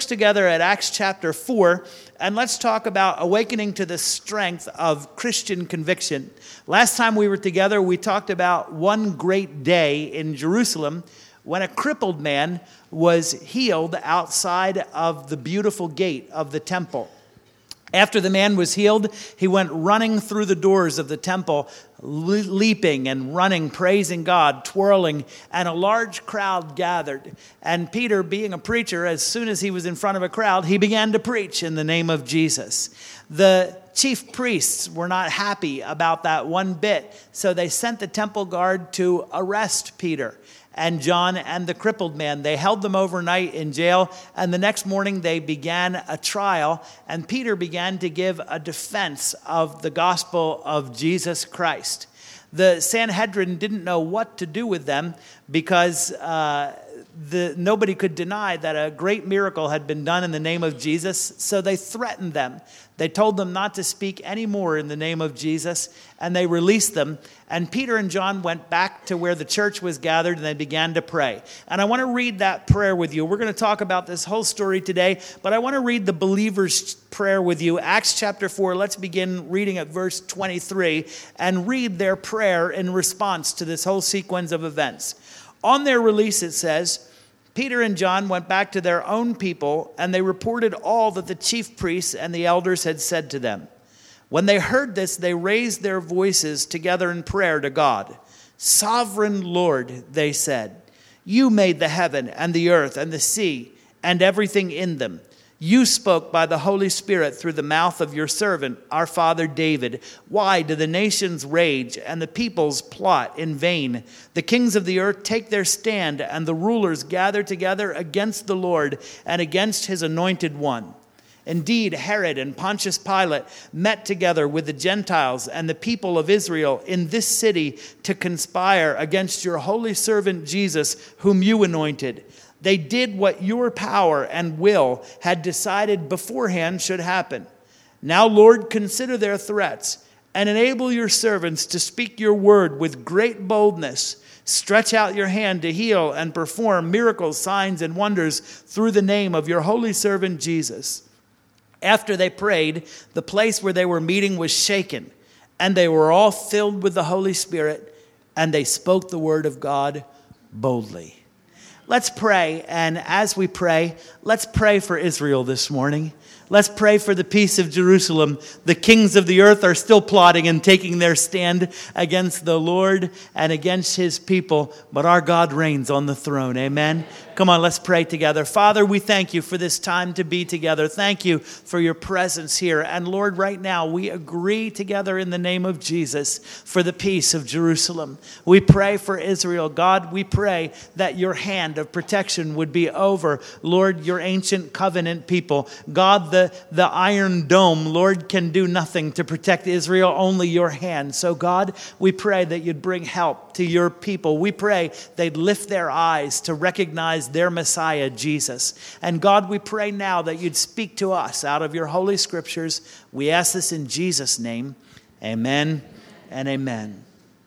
books together at Acts chapter 4, and let's talk about awakening to the strength of Christian conviction. Last time we were together, we talked about one great day in Jerusalem when a crippled man was healed outside of the beautiful gate of the temple. After the man was healed, he went running through the doors of the temple, leaping and running, praising God, twirling, and a large crowd gathered. And Peter, being a preacher, as soon as he was in front of a crowd, he began to preach in the name of Jesus. The chief priests were not happy about that one bit, so they sent the temple guard to arrest Peter and John and the crippled man. They held them overnight in jail, and the next morning they began a trial, and Peter began to give a defense of the gospel of Jesus Christ. The Sanhedrin didn't know what to do with them because nobody could deny that a great miracle had been done in the name of Jesus, so they threatened them. They told them not to speak anymore in the name of Jesus, and they released them. And Peter and John went back to where the church was gathered, and they began to pray. And I want to read that prayer with you. We're going to talk about this whole story today, but I want to read the believer's prayer with you. Acts chapter 4, let's begin reading at verse 23, and read their prayer in response to this whole sequence of events. On their release, it says, Peter and John went back to their own people, and they reported all that the chief priests and the elders had said to them. When they heard this, they raised their voices together in prayer to God. Sovereign Lord, they said, you made the heaven and the earth and the sea and everything in them. You spoke by the Holy Spirit through the mouth of your servant, our father David. Why do the nations rage and the peoples plot in vain? The kings of the earth take their stand, and the rulers gather together against the Lord and against his anointed one. Indeed, Herod and Pontius Pilate met together with the Gentiles and the people of Israel in this city to conspire against your holy servant Jesus, whom you anointed. They did what your power and will had decided beforehand should happen. Now, Lord, consider their threats and enable your servants to speak your word with great boldness. Stretch out your hand to heal and perform miracles, signs, and wonders through the name of your holy servant Jesus. After they prayed, the place where they were meeting was shaken, and they were all filled with the Holy Spirit, and they spoke the word of God boldly. Let's pray, and as we pray, let's pray for Israel this morning. Let's pray for the peace of Jerusalem. The kings of the earth are still plotting and taking their stand against the Lord and against his people, but our God reigns on the throne. Amen. Come on, let's pray together. Father, we thank you for this time to be together. Thank you for your presence here. And Lord, right now, we agree together in the name of Jesus for the peace of Jerusalem. We pray for Israel. God, we pray that your hand of protection would be over, Lord, your ancient covenant people. God, the Iron Dome, Lord, can do nothing to protect Israel, only your hand. So God, we pray that you'd bring help to your people. We pray they'd lift their eyes to recognize their Messiah, Jesus. And God, we pray now that you'd speak to us out of your holy scriptures. We ask this in Jesus' name. Amen and amen.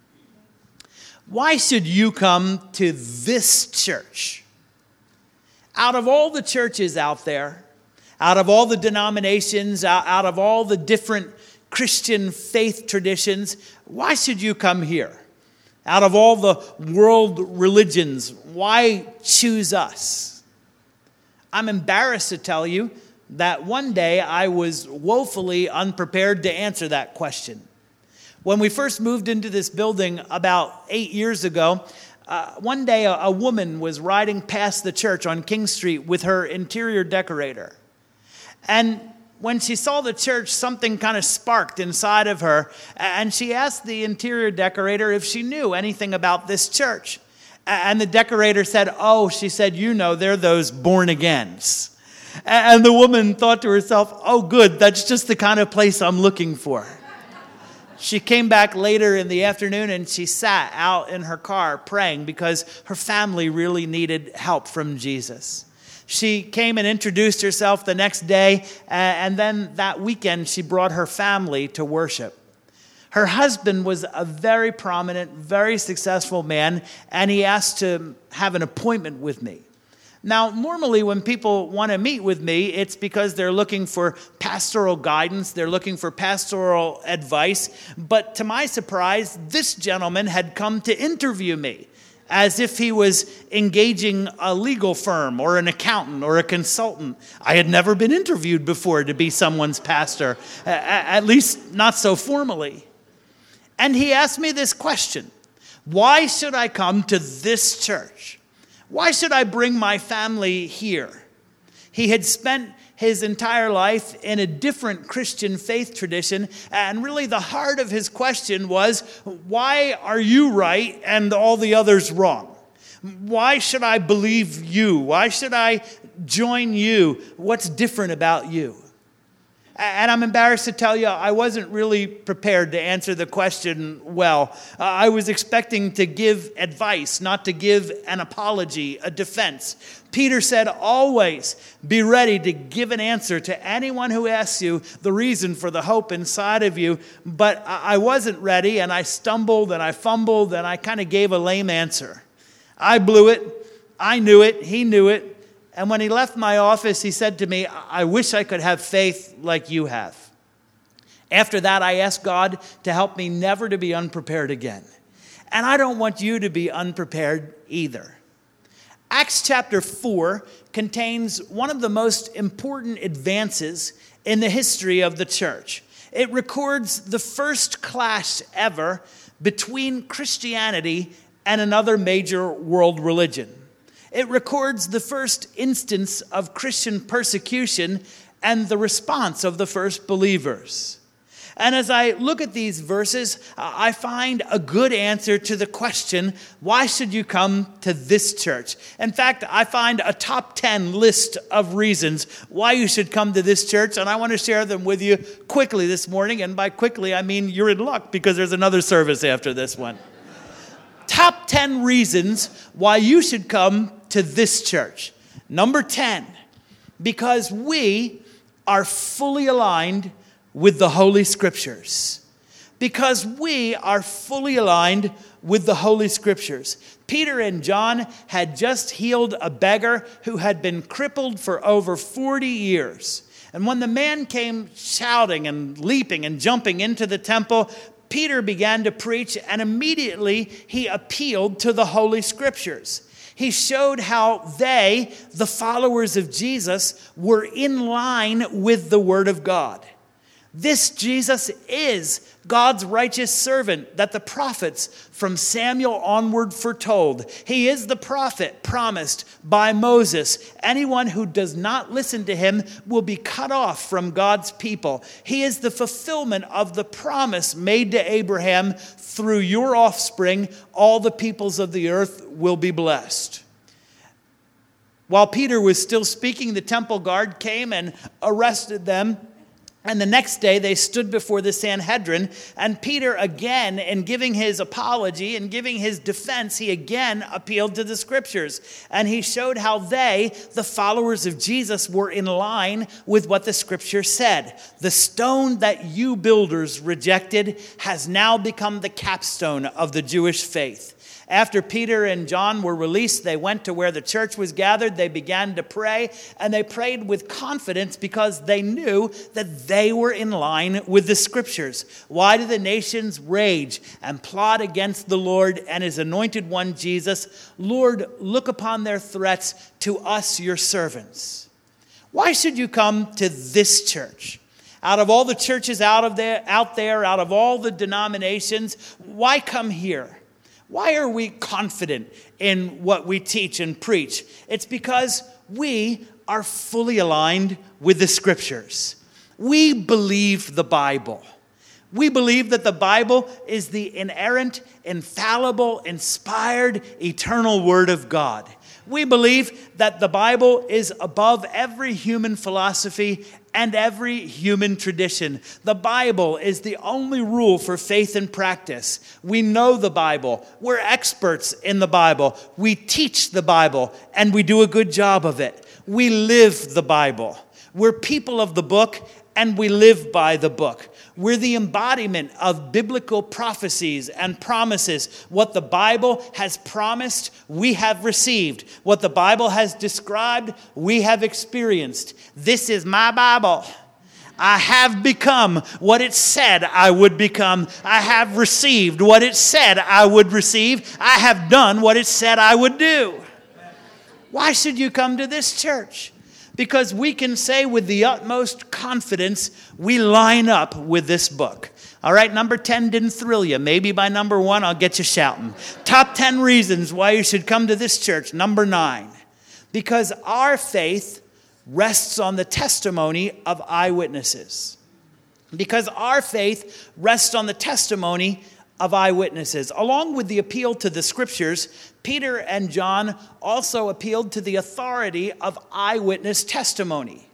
Why should you come to this church? Out of all the churches out there, out of all the denominations, out of all the different Christian faith traditions, why should you come here? Out of all the world religions, why choose us? I'm embarrassed to tell you that one day I was woefully unprepared to answer that question. When we first moved into this building about 8 years ago, one day a woman was riding past the church on King Street with her interior decorator. And when she saw the church, something kind of sparked inside of her, and she asked the interior decorator if she knew anything about this church. And the decorator said, "Oh," she said, "you know, they're those born-agains." And the woman thought to herself, "Oh, good, that's just the kind of place I'm looking for." She came back later in the afternoon and she sat out in her car praying because her family really needed help from Jesus. She came and introduced herself the next day, and then that weekend she brought her family to worship. Her husband was a very prominent, very successful man, and he asked to have an appointment with me. Now, normally when people want to meet with me, it's because they're looking for pastoral guidance, they're looking for pastoral advice. But to my surprise, this gentleman had come to interview me, as if he was engaging a legal firm or an accountant or a consultant. I had never been interviewed before to be someone's pastor, at least not so formally. And he asked me this question: why should I come to this church? Why should I bring my family here? He had spent his entire life in a different Christian faith tradition, and really the heart of his question was, why are you right and all the others wrong? Why should I believe you? Why should I join you? What's different about you? And I'm embarrassed to tell you, I wasn't really prepared to answer the question well. I was expecting to give advice, not to give an apology, a defense. Peter said, always be ready to give an answer to anyone who asks you the reason for the hope inside of you. But I wasn't ready, and I stumbled, and I fumbled, and I kind of gave a lame answer. I blew it. I knew it. He knew it. And when he left my office, he said to me, I wish I could have faith like you have. After that, I asked God to help me never to be unprepared again. And I don't want you to be unprepared either. Acts chapter 4 contains one of the most important advances in the history of the church. It records the first clash ever between Christianity and another major world religion. It records the first instance of Christian persecution and the response of the first believers. And as I look at these verses, I find a good answer to the question, why should you come to this church? In fact, I find a top 10 list of reasons why you should come to this church, and I want to share them with you quickly this morning. And by quickly, I mean you're in luck, because there's another service after this one. Top 10 reasons why you should come to this church. Number 10, because we are fully aligned with the Holy Scriptures. Because we are fully aligned with the Holy Scriptures. Peter and John had just healed a beggar who had been crippled for over 40 years. And when the man came shouting and leaping and jumping into the temple, Peter began to preach, and immediately he appealed to the Holy Scriptures. He showed how they, the followers of Jesus, were in line with the Word of God. This Jesus is God's righteous servant that the prophets from Samuel onward foretold. He is the prophet promised by Moses. Anyone who does not listen to him will be cut off from God's people. He is the fulfillment of the promise made to Abraham, through your offspring, all the peoples of the earth will be blessed. While Peter was still speaking, the temple guard came and arrested them. And the next day they stood before the Sanhedrin, and Peter again, in giving his apology and giving his defense, he again appealed to the Scriptures. And he showed how they, the followers of Jesus, were in line with what the Scripture said. The stone that you builders rejected has now become the capstone of the Jewish faith. After Peter and John were released, they went to where the church was gathered. They began to pray, and they prayed with confidence because they knew that they were in line with the Scriptures. Why do the nations rage and plot against the Lord and his anointed one, Jesus? Lord, look upon their threats to us, your servants. Why should you come to this church? Out of all the churches out there, out of all the denominations, why come here? Why are we confident in what we teach and preach? It's because we are fully aligned with the Scriptures. We believe the Bible. We believe that the Bible is the inerrant, infallible, inspired, eternal Word of God. We believe that the Bible is above every human philosophy and every human tradition. The Bible is the only rule for faith and practice. We know the Bible. We're experts in the Bible. We teach the Bible, and we do a good job of it. We live the Bible. We're people of the book, and we live by the book. We're the embodiment of biblical prophecies and promises. What the Bible has promised, we have received. What the Bible has described, we have experienced. This is my Bible. I have become what it said I would become. I have received what it said I would receive. I have done what it said I would do. Why should you come to this church? Because we can say with the utmost confidence, we line up with this book. All right, number 10 didn't thrill you. Maybe by number 1, I'll get you shouting. Top 10 reasons why you should come to this church. Number 9, because our faith rests on the testimony of eyewitnesses. Because our faith rests on the testimony of eyewitnesses. Along with the appeal to the scriptures, Peter and John also appealed to the authority of eyewitness testimony.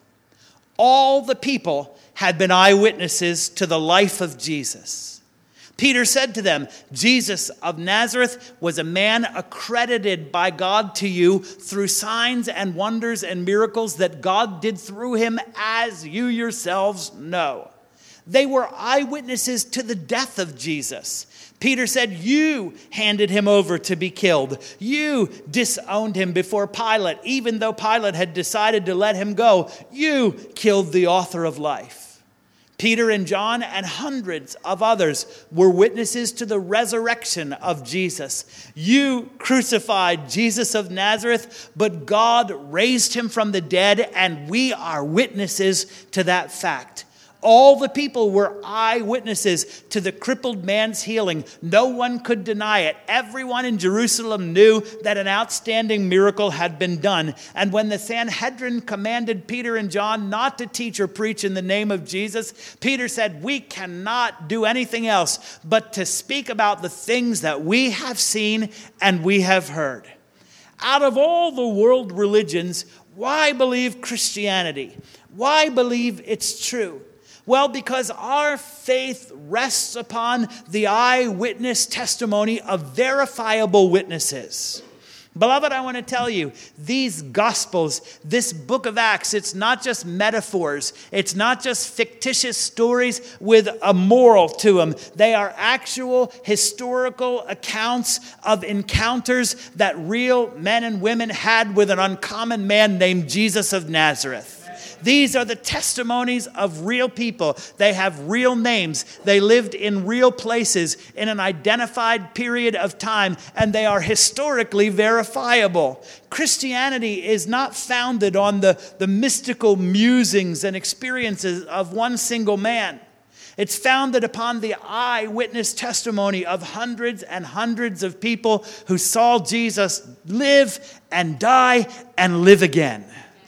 All the people had been eyewitnesses to the life of Jesus. Peter said to them, Jesus of Nazareth was a man accredited by God to you through signs and wonders and miracles that God did through him, as you yourselves know. They were eyewitnesses to the death of Jesus. Peter said, you handed him over to be killed. You disowned him before Pilate, even though Pilate had decided to let him go. You killed the author of life. Peter and John and hundreds of others were witnesses to the resurrection of Jesus. You crucified Jesus of Nazareth, but God raised him from the dead, and we are witnesses to that fact. All the people were eyewitnesses to the crippled man's healing. No one could deny it. Everyone in Jerusalem knew that an outstanding miracle had been done. And when the Sanhedrin commanded Peter and John not to teach or preach in the name of Jesus, Peter said, we cannot do anything else but to speak about the things that we have seen and we have heard. Out of all the world religions, why believe Christianity? Why believe it's true? Well, because our faith rests upon the eyewitness testimony of verifiable witnesses. Beloved, I want to tell you, these Gospels, this book of Acts, it's not just metaphors. It's not just fictitious stories with a moral to them. They are actual historical accounts of encounters that real men and women had with an uncommon man named Jesus of Nazareth. These are the testimonies of real people. They have real names. They lived in real places in an identified period of time, and they are historically verifiable. Christianity is not founded on the mystical musings and experiences of one single man. It's founded upon the eyewitness testimony of hundreds and hundreds of people who saw Jesus live and die and live again.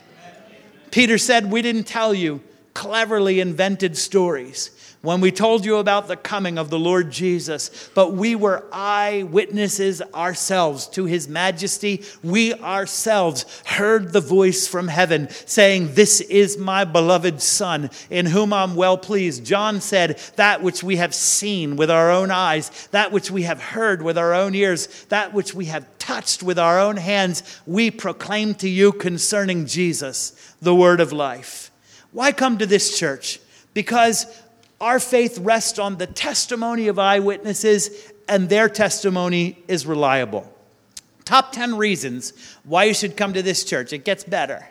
Peter said, we didn't tell you cleverly invented stories when we told you about the coming of the Lord Jesus, but we were eyewitnesses ourselves to his majesty. We ourselves heard the voice from heaven saying, this is my beloved Son, in whom I'm well pleased. John said, that which we have seen with our own eyes, that which we have heard with our own ears, that which we have touched with our own hands, we proclaim to you concerning Jesus, the word of life. Why come to this church? Because our faith rests on the testimony of eyewitnesses, and their testimony is reliable. Top 10 reasons why you should come to this church. It gets better.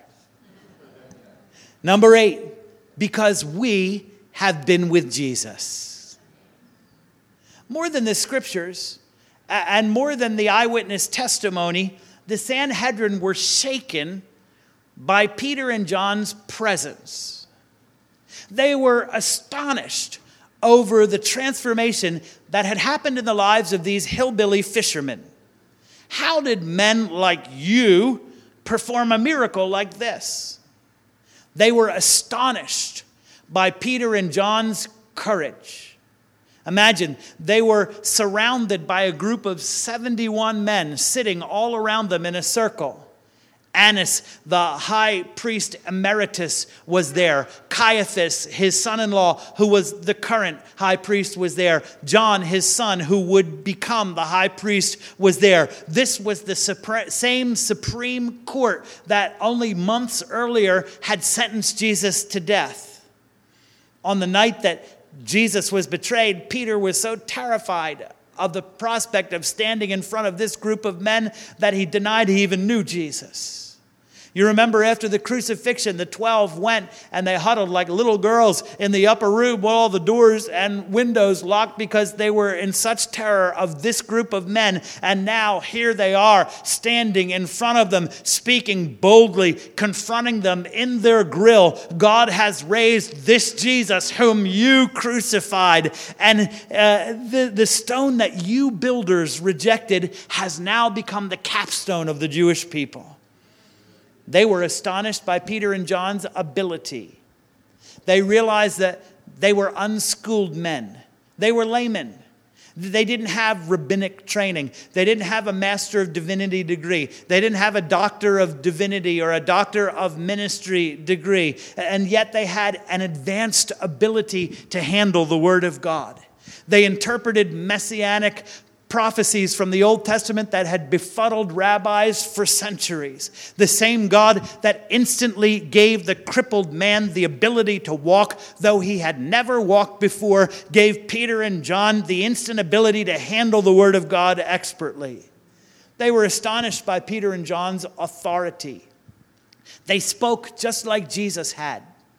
Number 8, because we have been with Jesus. More than the scriptures, and more than the eyewitness testimony, the Sanhedrin were shaken by Peter and John's presence. They were astonished over the transformation that had happened in the lives of these hillbilly fishermen. How did men like you perform a miracle like this? They were astonished by Peter and John's courage. Imagine, they were surrounded by a group of 71 men sitting all around them in a circle. Annas, the high priest emeritus, was there. Caiaphas, his son-in-law, who was the current high priest, was there. John, his son, who would become the high priest, was there. This was the same Supreme Court that only months earlier had sentenced Jesus to death. On the night that Jesus was betrayed, Peter was so terrified of the prospect of standing in front of this group of men that he denied he even knew Jesus. You remember after the crucifixion, the 12 went and they huddled like little girls in the upper room with all the doors and windows locked because they were in such terror of this group of men. And now here they are standing in front of them, speaking boldly, confronting them in their grill. God has raised this Jesus whom you crucified. And the stone that you builders rejected has now become the capstone of the Jewish people. They were astonished by Peter and John's ability. They realized that they were unschooled men. They were laymen. They didn't have rabbinic training. They didn't have a Master of Divinity degree. They didn't have a Doctor of Divinity or a Doctor of Ministry degree. And yet they had an advanced ability to handle the Word of God. They interpreted messianic prophecies from the Old Testament that had befuddled rabbis for centuries. The same God that instantly gave the crippled man the ability to walk, though he had never walked before, gave Peter and John the instant ability to handle the Word of God expertly. They were astonished by Peter and John's authority. They spoke just like Jesus had.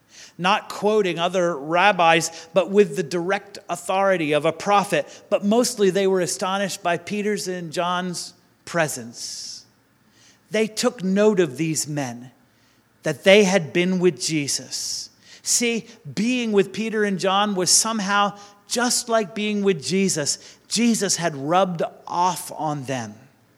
Not quoting other rabbis, but with the direct authority of a prophet. But mostly they were astonished by Peter's and John's presence. They took note of these men, that they had been with Jesus. See, being with Peter and John was somehow just like being with Jesus. Jesus had rubbed off on them.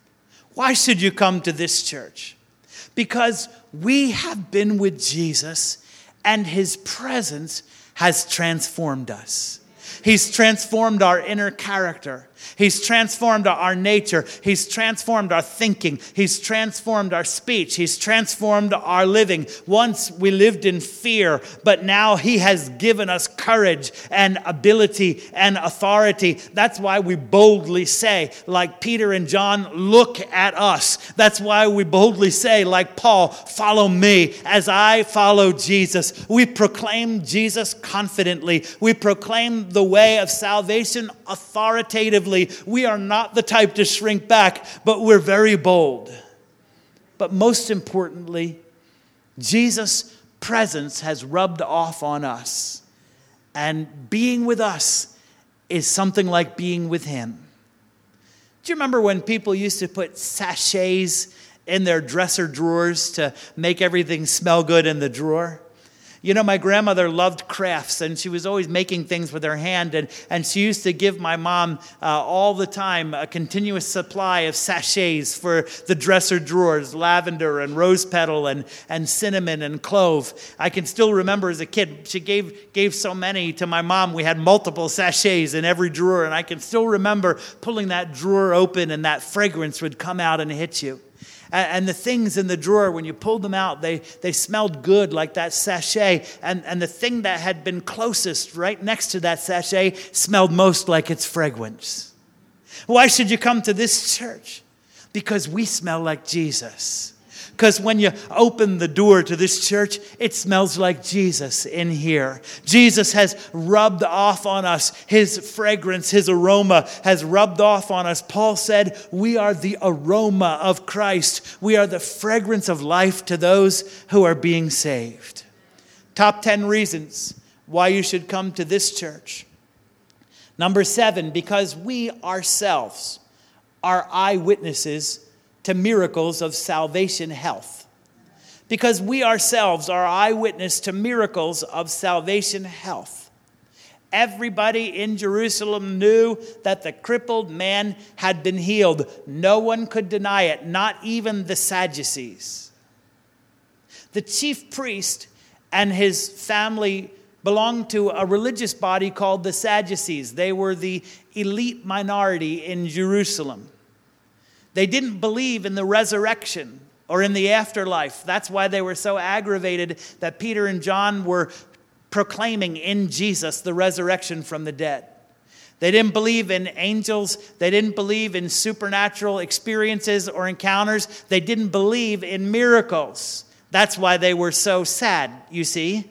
Why should you come to this church? Because we have been with Jesus, and his presence has transformed us. He's transformed our inner character. He's transformed our nature. He's transformed our thinking. He's transformed our speech. He's transformed our living. Once we lived in fear, but now he has given us courage and ability and authority. That's why we boldly say, like Peter and John, look at us. That's why we boldly say, like Paul, follow me as I follow Jesus. We proclaim Jesus confidently. We proclaim the way of salvation authoritatively. We are not the type to shrink back, but we're very bold. But most importantly, Jesus' presence has rubbed off on us. And being with us is something like being with him. Do you remember when people used to put sachets in their dresser drawers to make everything smell good in the drawer? You know, my grandmother loved crafts, and she was always making things with her hand, and she used to give my mom all the time a continuous supply of sachets for the dresser drawers, lavender and rose petal and cinnamon and clove. I can still remember as a kid, she gave so many to my mom. We had multiple sachets in every drawer, and I can still remember pulling that drawer open, and that fragrance would come out and hit you. And the things in the drawer, when you pulled them out, they smelled good like that sachet. And the thing that had been closest right next to that sachet smelled most like its fragrance. Why should you come to this church? Because we smell like Jesus. Because when you open the door to this church, it smells like Jesus in here. Jesus has rubbed off on us. His fragrance, his aroma has rubbed off on us. Paul said, we are the aroma of Christ. We are the fragrance of life to those who are being saved. Top 10 reasons why you should come to this church. Number 7, because we ourselves are eyewitnesses to miracles of salvation health. Because we ourselves are eyewitness to miracles of salvation health. Everybody in Jerusalem knew that the crippled man had been healed. No one could deny it, not even the Sadducees. The chief priest and his family belonged to a religious body called the Sadducees. They were the elite minority in Jerusalem. They didn't believe in the resurrection or in the afterlife. That's why they were so aggravated that Peter and John were proclaiming in Jesus the resurrection from the dead. They didn't believe in angels. They didn't believe in supernatural experiences or encounters. They didn't believe in miracles. That's why they were so sad, you see.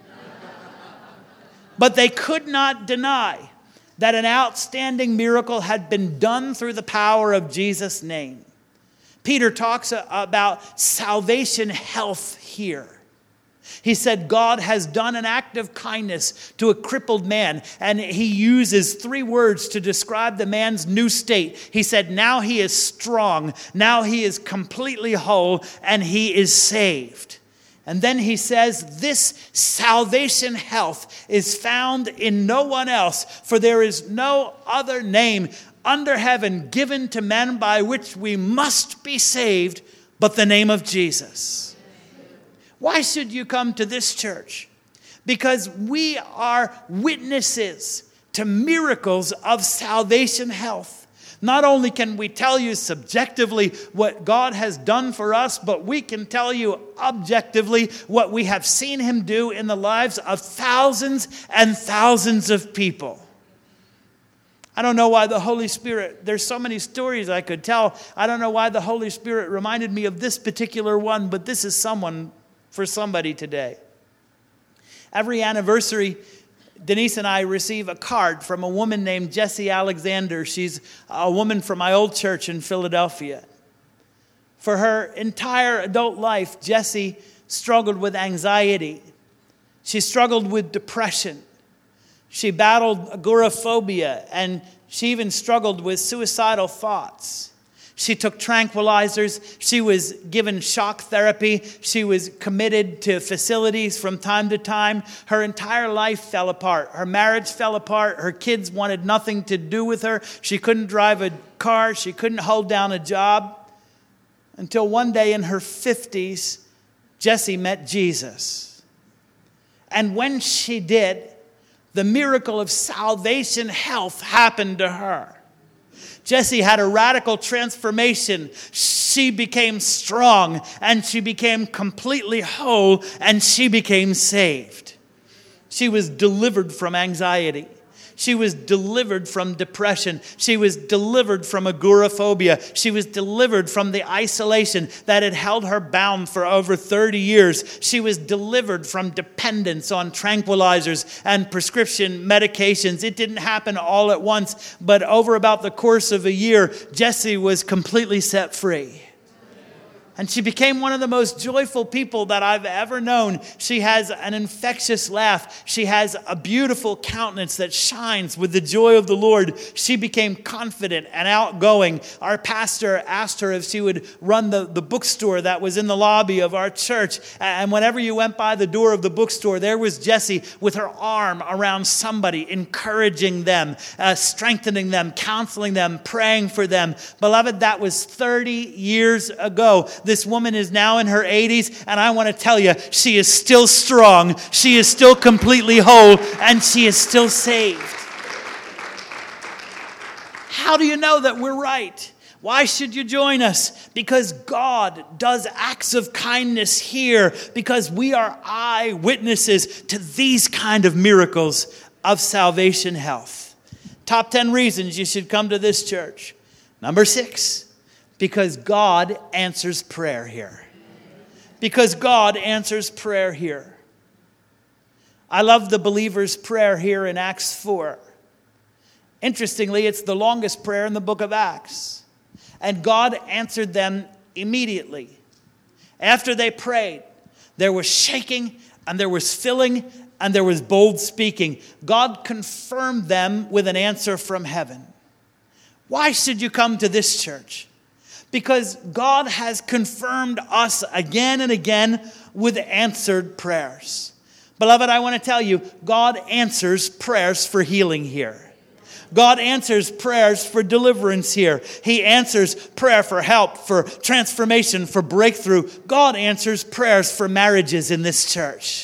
But they could not deny that an outstanding miracle had been done through the power of Jesus' name. Peter talks about salvation health here. He said God has done an act of kindness to a crippled man, and he uses 3 words to describe the man's new state. He said, now he is strong, now he is completely whole, and he is saved. And then he says, this salvation health is found in no one else, for there is no other name under heaven given to men by which we must be saved, but the name of Jesus. Why should you come to this church? Because we are witnesses to miracles of salvation health. Not only can we tell you subjectively what God has done for us, but we can tell you objectively what we have seen him do in the lives of thousands and thousands of people. I don't know why the Holy Spirit, there's so many stories I could tell. I don't know why the Holy Spirit reminded me of this particular one, but this is someone for somebody today. Every anniversary, Denise and I receive a card from a woman named Jessie Alexander. She's a woman from my old church in Philadelphia. For her entire adult life, Jessie struggled with anxiety. She struggled with depression. She battled agoraphobia, and she even struggled with suicidal thoughts. She took tranquilizers. She was given shock therapy. She was committed to facilities from time to time. Her entire life fell apart. Her marriage fell apart. Her kids wanted nothing to do with her. She couldn't drive a car. She couldn't hold down a job. Until one day in her 50s, Jessie met Jesus. And when she did, the miracle of salvation health happened to her. Jessie had a radical transformation. She became strong, and she became completely whole, and she became saved. She was delivered from anxiety. She was delivered from depression. She was delivered from agoraphobia. She was delivered from the isolation that had held her bound for over 30 years. She was delivered from dependence on tranquilizers and prescription medications. It didn't happen all at once, but over about the course of a year, Jessie was completely set free. And she became one of the most joyful people that I've ever known. She has an infectious laugh. She has a beautiful countenance that shines with the joy of the Lord. She became confident and outgoing. Our pastor asked her if she would run the bookstore that was in the lobby of our church. And whenever you went by the door of the bookstore, there was Jessie with her arm around somebody, encouraging them, strengthening them, counseling them, praying for them. Beloved, that was 30 years ago. This woman is now in her 80s, and I want to tell you, she is still strong, she is still completely whole, and she is still saved. How do you know that we're right? Why should you join us? Because God does acts of kindness here, because we are eyewitnesses to these kind of miracles of salvation health. Top 10 reasons you should come to this church. Number 6. Because God answers prayer here. Because God answers prayer here. I love the believer's prayer here in Acts 4. Interestingly, it's the longest prayer in the book of Acts. And God answered them immediately. After they prayed, there was shaking, and there was filling, and there was bold speaking. God confirmed them with an answer from heaven. Why should you come to this church? Because God has confirmed us again and again with answered prayers. Beloved, I want to tell you, God answers prayers for healing here. God answers prayers for deliverance here. He answers prayer for help, for transformation, for breakthrough. God answers prayers for marriages in this church.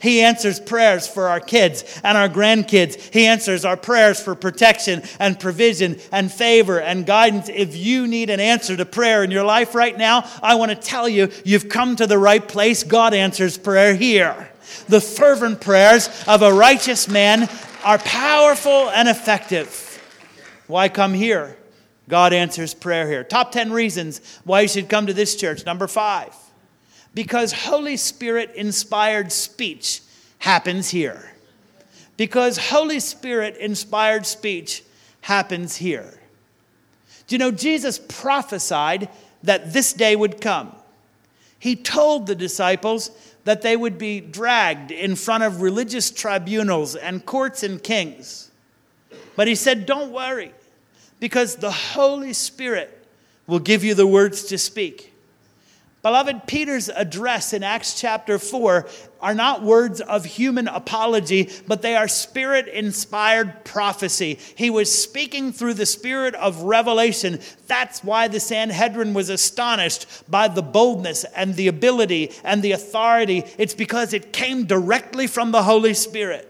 He answers prayers for our kids and our grandkids. He answers our prayers for protection and provision and favor and guidance. If you need an answer to prayer in your life right now, I want to tell you, you've come to the right place. God answers prayer here. The fervent prayers of a righteous man are powerful and effective. Why come here? God answers prayer here. Top 10 reasons why you should come to this church. Number 5, because Holy Spirit inspired speech happens here. Because Holy Spirit inspired speech happens here. Do you know Jesus prophesied that this day would come? He told the disciples that they would be dragged in front of religious tribunals and courts and kings. But he said, don't worry, because the Holy Spirit will give you the words to speak. Beloved, Peter's address in Acts chapter 4 are not words of human apology, but they are Spirit-inspired prophecy. He was speaking through the spirit of revelation. That's why the Sanhedrin was astonished by the boldness and the ability and the authority. It's because it came directly from the Holy Spirit.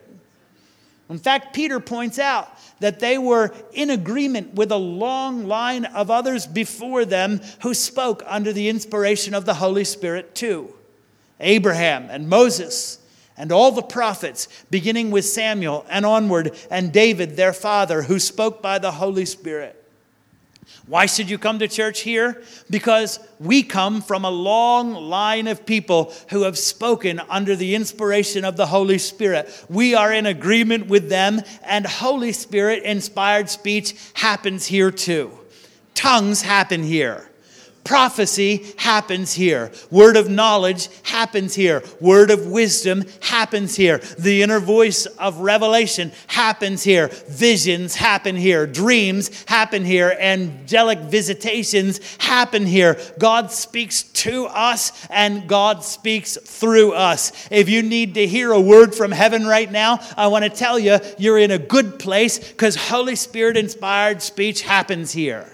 In fact, Peter points out that they were in agreement with a long line of others before them who spoke under the inspiration of the Holy Spirit too. Abraham and Moses and all the prophets, beginning with Samuel and onward, and David, their father, who spoke by the Holy Spirit. Why should you come to church here? Because we come from a long line of people who have spoken under the inspiration of the Holy Spirit. We are in agreement with them, and Holy Spirit inspired speech happens here too. Tongues happen here. Prophecy happens here. Word of knowledge happens here. Word of wisdom happens here. The inner voice of revelation happens here. Visions happen here. Dreams happen here. Angelic visitations happen here. God speaks to us and God speaks through us. If you need to hear a word from heaven right now, I want to tell you, you're in a good place because Holy Spirit inspired speech happens here.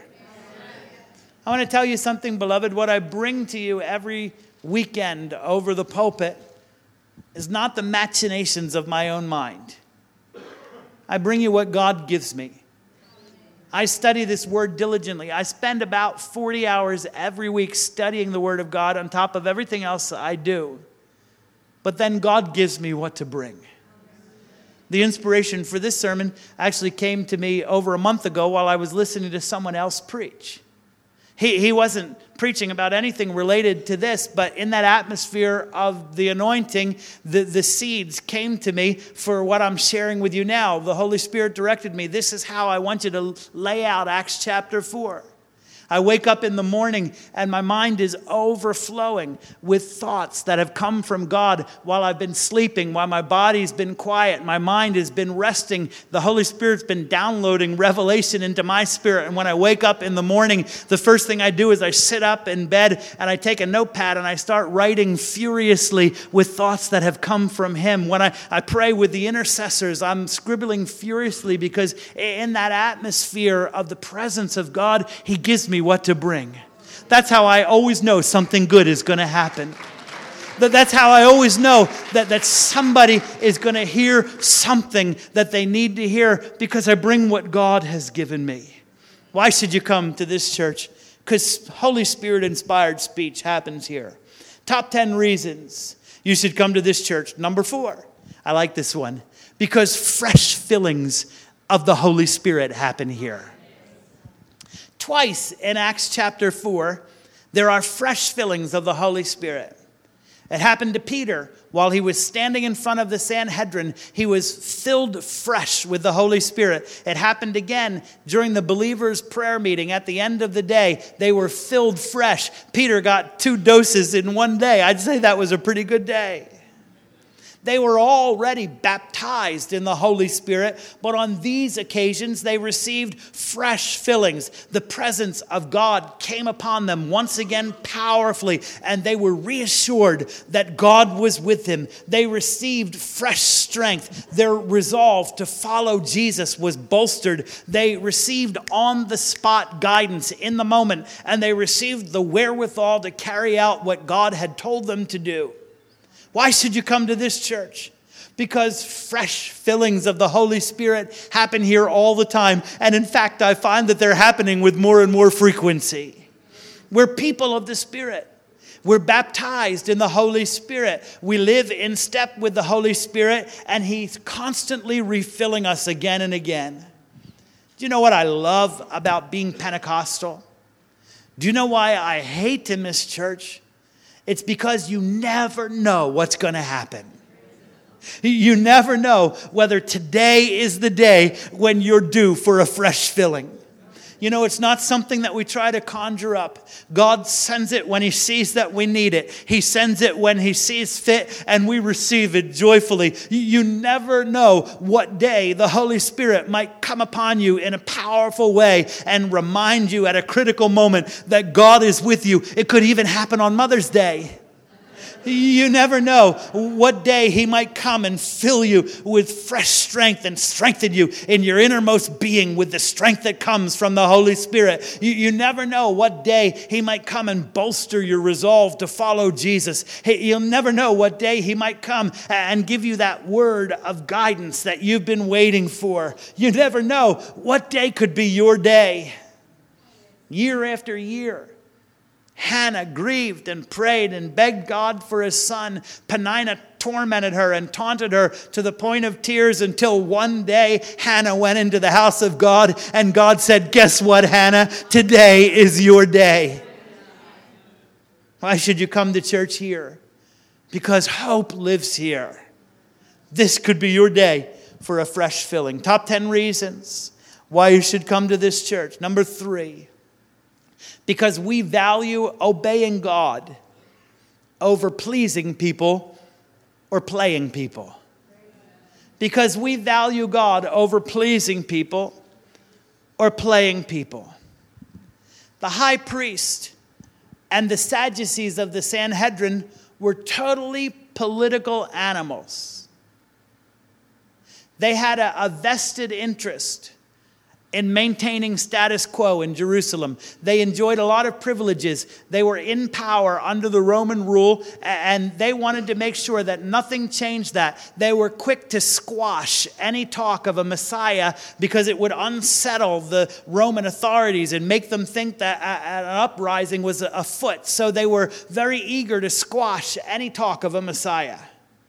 I want to tell you something, beloved. What I bring to you every weekend over the pulpit is not the machinations of my own mind. I bring you what God gives me. I study this word diligently. I spend about 40 hours every week studying the Word of God on top of everything else I do. But then God gives me what to bring. The inspiration for this sermon actually came to me over a month ago while I was listening to someone else preach. He wasn't preaching about anything related to this, but in that atmosphere of the anointing, the seeds came to me for what I'm sharing with you now. The Holy Spirit directed me. This is how I want you to lay out Acts chapter 4. I wake up in the morning and my mind is overflowing with thoughts that have come from God while I've been sleeping, while my body's been quiet, my mind has been resting. The Holy Spirit's been downloading revelation into my spirit. And when I wake up in the morning, the first thing I do is I sit up in bed and I take a notepad and I start writing furiously with thoughts that have come from Him. When I pray with the intercessors, I'm scribbling furiously because in that atmosphere of the presence of God, He gives me what to bring. That's how I always know something good is going to happen. That's how I always know that somebody is going to hear something that they need to hear because I bring what God has given me. Why should you come to this church? Because Holy Spirit inspired speech happens here. Top 10 reasons you should come to this church. Number 4, I like this one. Because fresh fillings of the Holy Spirit happen here. Twice in Acts chapter 4, there are fresh fillings of the Holy Spirit. It happened to Peter while he was standing in front of the Sanhedrin. He was filled fresh with the Holy Spirit. It happened again during the believers' prayer meeting at the end of the day. They were filled fresh. Peter got 2 doses in one day. I'd say that was a pretty good day. They were already baptized in the Holy Spirit, but on these occasions they received fresh fillings. The presence of God came upon them once again powerfully, and they were reassured that God was with them. They received fresh strength. Their resolve to follow Jesus was bolstered. They received on-the-spot guidance in the moment, and they received the wherewithal to carry out what God had told them to do. Why should you come to this church? Because fresh fillings of the Holy Spirit happen here all the time. And in fact, I find that they're happening with more and more frequency. We're people of the Spirit. We're baptized in the Holy Spirit. We live in step with the Holy Spirit, and He's constantly refilling us again and again. Do you know what I love about being Pentecostal? Do you know why I hate to miss church? It's because you never know what's going to happen. You never know whether today is the day when you're due for a fresh filling. You know, it's not something that we try to conjure up. God sends it when He sees that we need it. He sends it when He sees fit, and we receive it joyfully. You never know what day the Holy Spirit might come upon you in a powerful way and remind you at a critical moment that God is with you. It could even happen on Mother's Day. You never know what day He might come and fill you with fresh strength and strengthen you in your innermost being with the strength that comes from the Holy Spirit. You never know what day He might come and bolster your resolve to follow Jesus. You'll never know what day He might come and give you that word of guidance that you've been waiting for. You never know what day could be your day. Year after year, Hannah grieved and prayed and begged God for a son. Peninnah tormented her and taunted her to the point of tears until one day Hannah went into the house of God and God said, "Guess what, Hannah? Today is your day." Why should you come to church here? Because hope lives here. This could be your day for a fresh filling. Top 10 reasons why you should come to this church. Number 3. Because we value obeying God over pleasing people or playing people. Because we value God over pleasing people or playing people. The high priest and the Sadducees of the Sanhedrin were totally political animals. They had a vested interest in maintaining status quo in Jerusalem. They enjoyed a lot of privileges. They were in power under the Roman rule, and they wanted to make sure that nothing changed that. They were quick to squash any talk of a Messiah because it would unsettle the Roman authorities and make them think that an uprising was afoot. So they were very eager to squash any talk of a Messiah.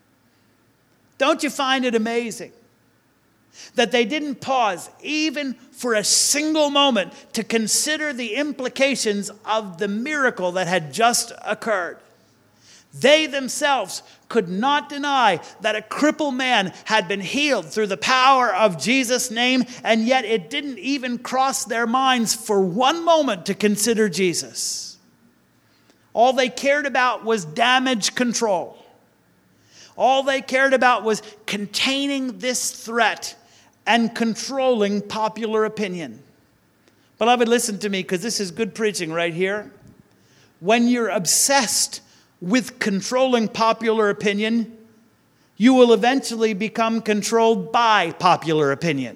Don't you find it amazing that they didn't pause even for a single moment to consider the implications of the miracle that had just occurred? They themselves could not deny that a crippled man had been healed through the power of Jesus' name, and yet it didn't even cross their minds for one moment to consider Jesus. All they cared about was damage control. All they cared about was containing this threat and controlling popular opinion. Beloved, listen to me, because this is good preaching right here. When you're obsessed with controlling popular opinion, you will eventually become controlled by popular opinion.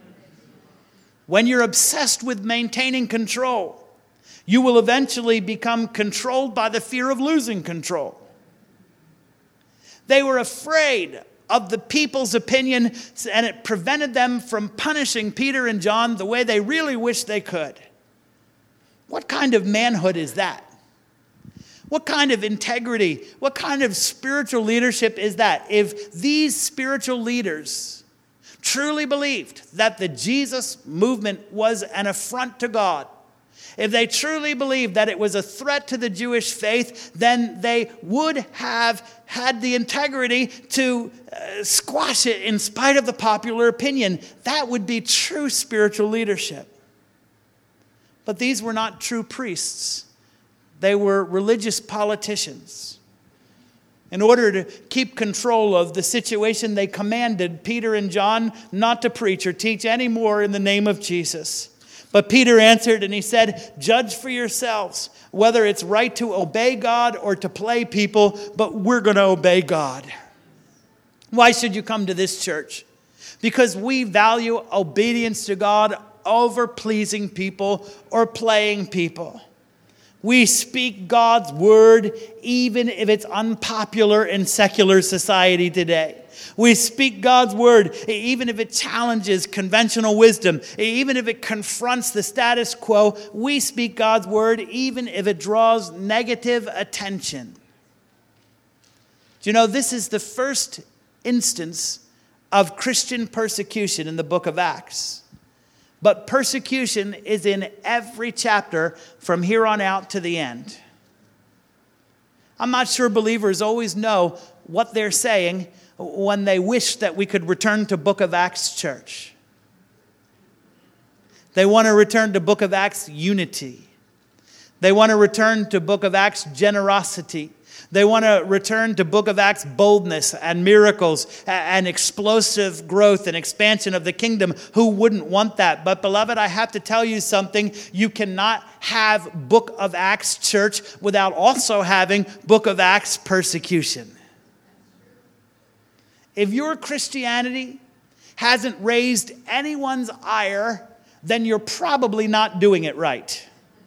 When you're obsessed with maintaining control, you will eventually become controlled by the fear of losing control. They were afraid of the people's opinion, and it prevented them from punishing Peter and John the way they really wished they could. What kind of manhood is that? What kind of integrity, what kind of spiritual leadership is that? If these spiritual leaders truly believed that the Jesus movement was an affront to God, if they truly believed that it was a threat to the Jewish faith, then they would have had the integrity to squash it in spite of the popular opinion. That would be true spiritual leadership. But these were not true priests. They were religious politicians. In order to keep control of the situation, they commanded Peter and John not to preach or teach anymore in the name of Jesus. But Peter answered and he said, "Judge for yourselves whether it's right to obey God or to play people, but we're going to obey God." Why should you come to this church? Because we value obedience to God over pleasing people or playing people. We speak God's word even if it's unpopular in secular society today. We speak God's word even if it challenges conventional wisdom, even if it confronts the status quo. We speak God's word even if it draws negative attention. Do you know, this is the first instance of Christian persecution in the book of Acts. But persecution is in every chapter from here on out to the end. I'm not sure believers always know what they're saying when they wish that we could return to Book of Acts church. They want to return to Book of Acts unity. They want to return to Book of Acts generosity. They want to return to Book of Acts boldness and miracles and explosive growth and expansion of the kingdom. Who wouldn't want that? But beloved, I have to tell you something. You cannot have Book of Acts church without also having Book of Acts persecution. If your Christianity hasn't raised anyone's ire, then you're probably not doing it right.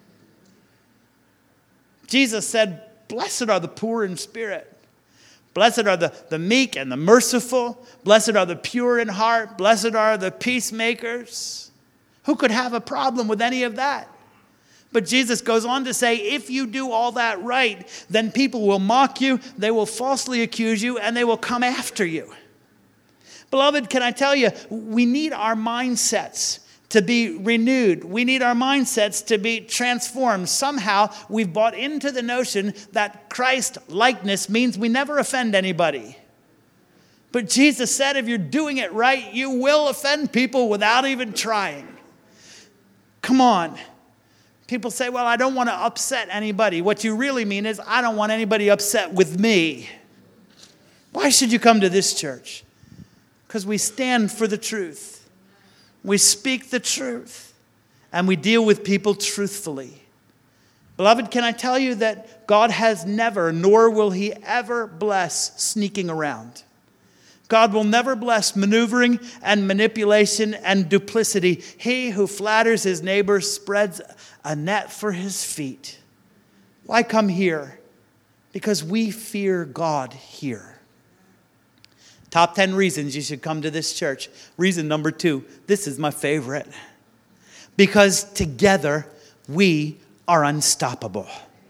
Jesus said, "Blessed are the poor in spirit. Blessed are the meek and the merciful. Blessed are the pure in heart. Blessed are the peacemakers." Who could have a problem with any of that? But Jesus goes on to say, if you do all that right, then people will mock you, they will falsely accuse you, and they will come after you. Beloved, can I tell you, we need our mindsets to be renewed. We need our mindsets to be transformed. Somehow we've bought into the notion that Christ-likeness means we never offend anybody. But Jesus said if you're doing it right, you will offend people without even trying. Come on. People say, well, I don't want to upset anybody. What you really mean is, I don't want anybody upset with me. Why should you come to this church? Because we stand for the truth. We speak the truth. And we deal with people truthfully. Beloved, can I tell you that God has never, nor will he ever bless sneaking around. God will never bless maneuvering and manipulation and duplicity. He who flatters his neighbor spreads a net for his feet. Why come here? Because we fear God here. Top 10 reasons you should come to this church. Reason number 2, this is my favorite. Because together we are unstoppable.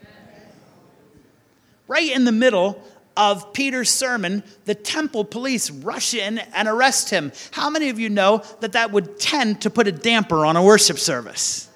Right in the middle of Peter's sermon, the temple police rush in and arrest him. How many of you know that that would tend to put a damper on a worship service?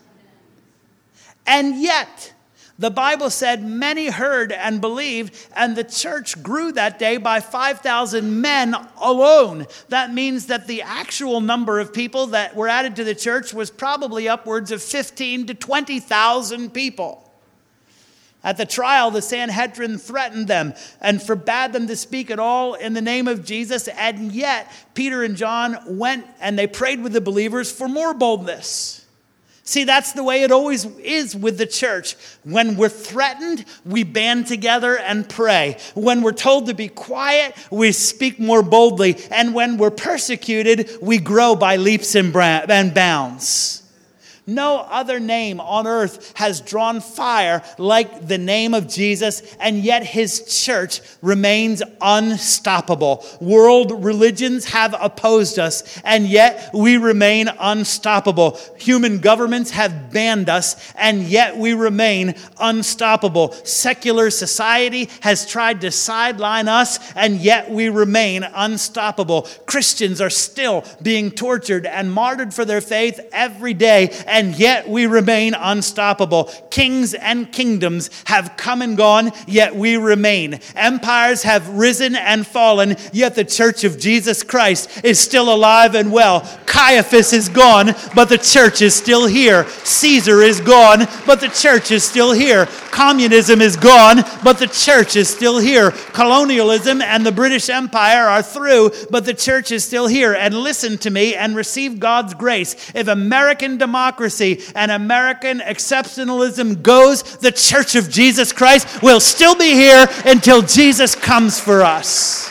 And yet, the Bible said many heard and believed, and the church grew that day by 5,000 men alone. That means that the actual number of people that were added to the church was probably upwards of 15 to 20,000 people. At the trial, the Sanhedrin threatened them and forbade them to speak at all in the name of Jesus. And yet, Peter and John went and they prayed with the believers for more boldness. See, that's the way it always is with the church. When we're threatened, we band together and pray. When we're told to be quiet, we speak more boldly. And when we're persecuted, we grow by leaps and bounds. No other name on earth has drawn fire like the name of Jesus, and yet his church remains unstoppable. World religions have opposed us, and yet we remain unstoppable. Human governments have banned us, and yet we remain unstoppable. Secular society has tried to sideline us, and yet we remain unstoppable. Christians are still being tortured and martyred for their faith every day, and yet we remain unstoppable. Kings and kingdoms have come and gone, yet we remain. Empires have risen and fallen, yet the church of Jesus Christ is still alive and well. Caiaphas is gone, but the church is still here. Caesar is gone, but the church is still here. Communism is gone, but the church is still here. Colonialism and the British Empire are through, but the church is still here. And listen to me and receive God's grace. If American democracy and American exceptionalism goes, the church of Jesus Christ will still be here until Jesus comes for us.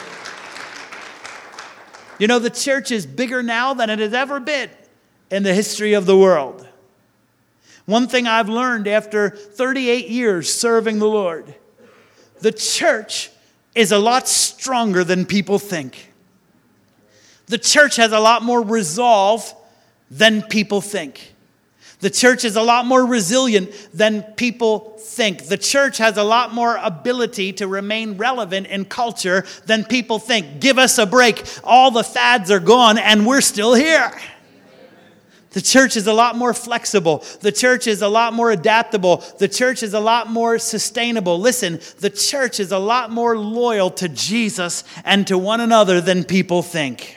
You know, the church is bigger now than it has ever been in the history of the world. One thing I've learned after 38 years serving the Lord, the church is a lot stronger than people think. The church has a lot more resolve than people think. The church is a lot more resilient than people think. The church has a lot more ability to remain relevant in culture than people think. Give us a break. All the fads are gone and we're still here. The church is a lot more flexible. The church is a lot more adaptable. The church is a lot more sustainable. Listen, the church is a lot more loyal to Jesus and to one another than people think.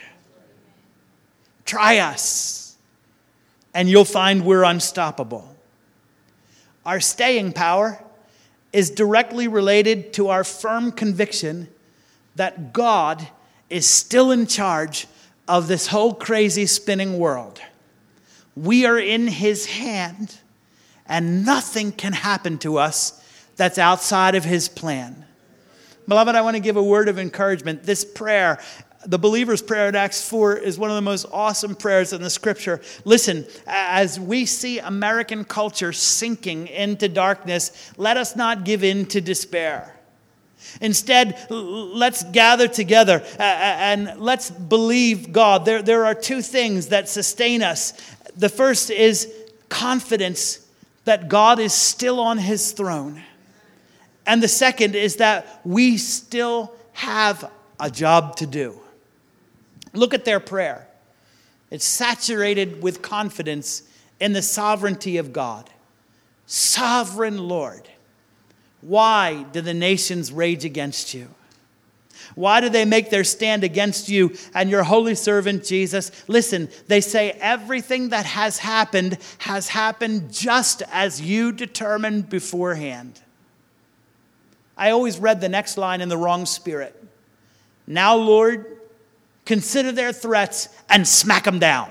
Try us, and you'll find we're unstoppable. Our staying power is directly related to our firm conviction that God is still in charge of this whole crazy spinning world. We are in His hand, and nothing can happen to us that's outside of His plan. Beloved, I want to give a word of encouragement. This prayer, the believer's prayer in Acts 4, is one of the most awesome prayers in the Scripture. Listen, as we see American culture sinking into darkness, let us not give in to despair. Instead, let's gather together and let's believe God. There are two things that sustain us. The first is confidence that God is still on His throne. And the second is that we still have a job to do. Look at their prayer. It's saturated with confidence in the sovereignty of God. Sovereign Lord, why do the nations rage against you? Why do they make their stand against you and your holy servant Jesus? Listen, they say everything that has happened just as you determined beforehand. I always read the next line in the wrong spirit. Now, Lord, consider their threats and smack them down.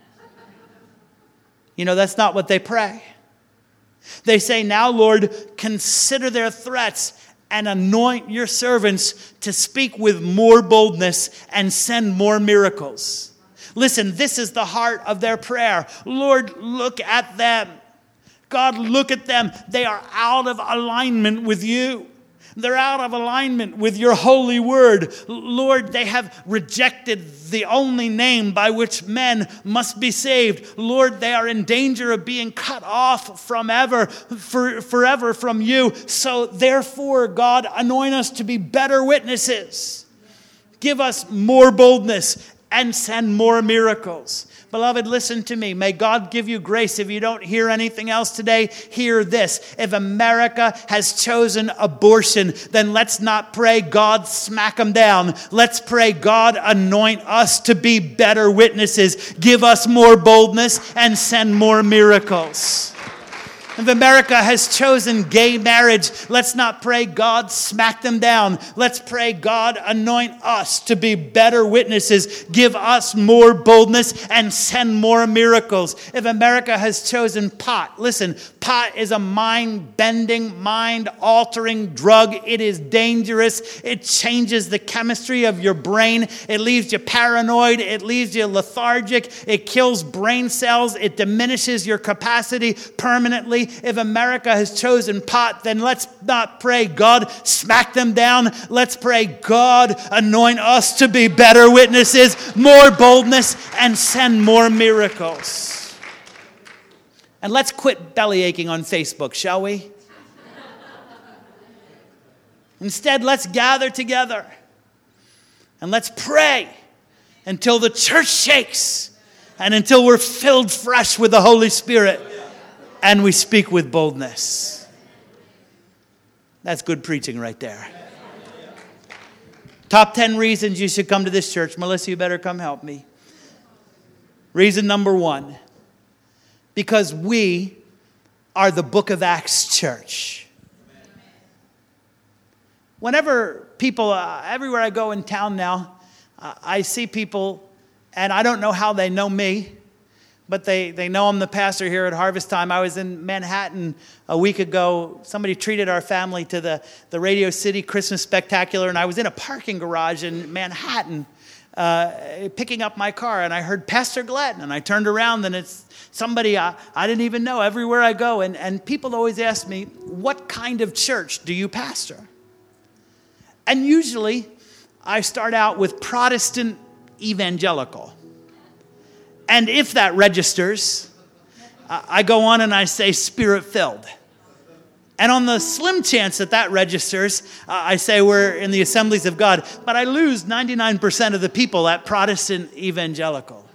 You know, that's not what they pray. They say, now, Lord, consider their threats and anoint your servants to speak with more boldness and send more miracles. Listen, this is the heart of their prayer. Lord, look at them. God, look at them. They are out of alignment with you. They're out of alignment with your holy word. Lord, they have rejected the only name by which men must be saved. Lord, they are in danger of being cut off forever from you. So therefore, God, anoint us to be better witnesses. Give us more boldness and send more miracles. Beloved, listen to me. May God give you grace. If you don't hear anything else today, hear this. If America has chosen abortion, then let's not pray, God, smack them down. Let's pray, God, anoint us to be better witnesses. Give us more boldness and send more miracles. If America has chosen gay marriage, let's not pray, God, smack them down. Let's pray, God, anoint us to be better witnesses. Give us more boldness and send more miracles. If America has chosen pot, listen, pot is a mind-bending, mind-altering drug. It is dangerous. It changes the chemistry of your brain. It leaves you paranoid. It leaves you lethargic. It kills brain cells. It diminishes your capacity permanently. If America has chosen pot, then let's not pray, God, smack them down. Let's pray, God, anoint us to be better witnesses, more boldness, and send more miracles. And let's quit belly aching on Facebook, shall we? Instead, let's gather together and let's pray until the church shakes and until we're filled fresh with the Holy Spirit. And we speak with boldness. That's good preaching right there. Top 10 reasons you should come to this church. Melissa, you better come help me. Reason number 1. Because we are the Book of Acts church. Whenever people, everywhere I go in town now, I see people, and I don't know how they know me. But they know I'm the pastor here at Harvest Time. I was in Manhattan a week ago. Somebody treated our family to the Radio City Christmas Spectacular, and I was in a parking garage in Manhattan picking up my car, and I heard Pastor Glenn, and I turned around, and it's somebody I didn't even know everywhere I go. And people always ask me, what kind of church do you pastor? And usually I start out with Protestant evangelical. And if that registers, I go on and I say Spirit-filled. And on the slim chance that registers, I say we're in the Assemblies of God. But I lose 99% of the people at Protestant evangelical.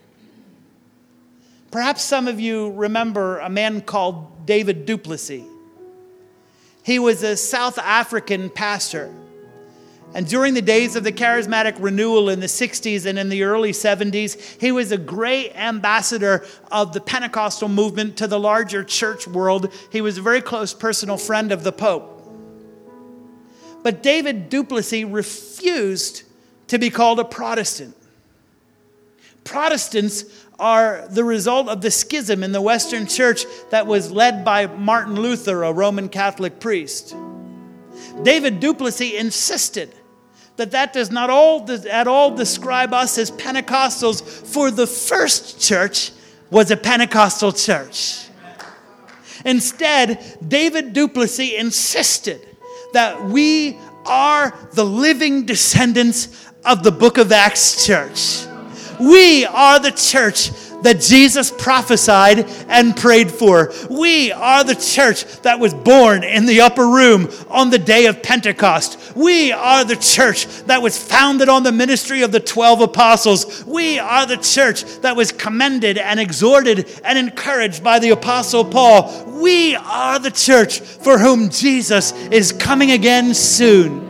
Perhaps some of you remember a man called David du Plessis. He was a South African pastor. And during the days of the charismatic renewal in the 60s and in the early 70s, he was a great ambassador of the Pentecostal movement to the larger church world. He was a very close personal friend of the Pope. But David du Plessis refused to be called a Protestant. Protestants are the result of the schism in the Western Church that was led by Martin Luther, a Roman Catholic priest. David du Plessis insisted that does not at all describe us as Pentecostals, for the first church was a Pentecostal church. Instead, David du Plessis insisted that we are the living descendants of the Book of Acts church. We are the church that Jesus prophesied and prayed for. We are the church that was born in the upper room on the day of Pentecost. We are the church that was founded on the ministry of the 12 apostles. We are the church that was commended and exhorted and encouraged by the apostle Paul. We are the church for whom Jesus is coming again soon.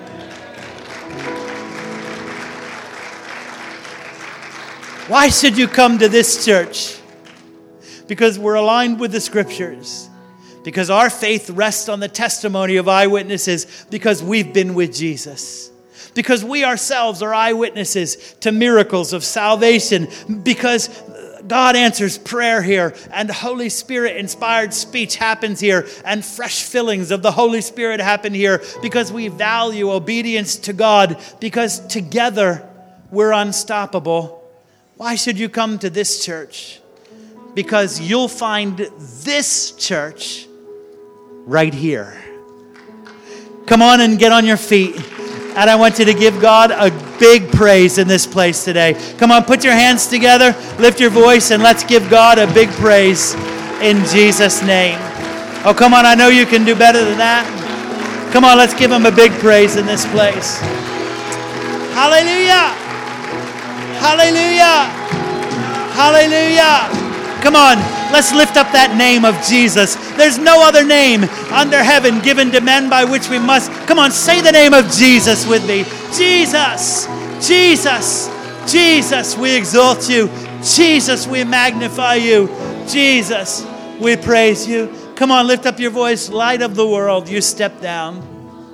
Why should you come to this church? Because we're aligned with the Scriptures. Because our faith rests on the testimony of eyewitnesses. Because we've been with Jesus. Because we ourselves are eyewitnesses to miracles of salvation. Because God answers prayer here, and Holy Spirit inspired speech happens here, and fresh fillings of the Holy Spirit happen here. Because we value obedience to God. Because together we're unstoppable. Why should you come to this church? Because you'll find this church right here. Come on and get on your feet. And I want you to give God a big praise in this place today. Come on, put your hands together, lift your voice, and let's give God a big praise in Jesus' name. Oh, come on, I know you can do better than that. Come on, let's give Him a big praise in this place. Hallelujah! Hallelujah! Hallelujah! Come on, let's lift up that name of Jesus. There's no other name under heaven given to men by which we must. Come on, say the name of Jesus with me. Jesus! Jesus! Jesus, we exalt you. Jesus, we magnify you. Jesus, we praise you. Come on, lift up your voice. Light of the world, you step down.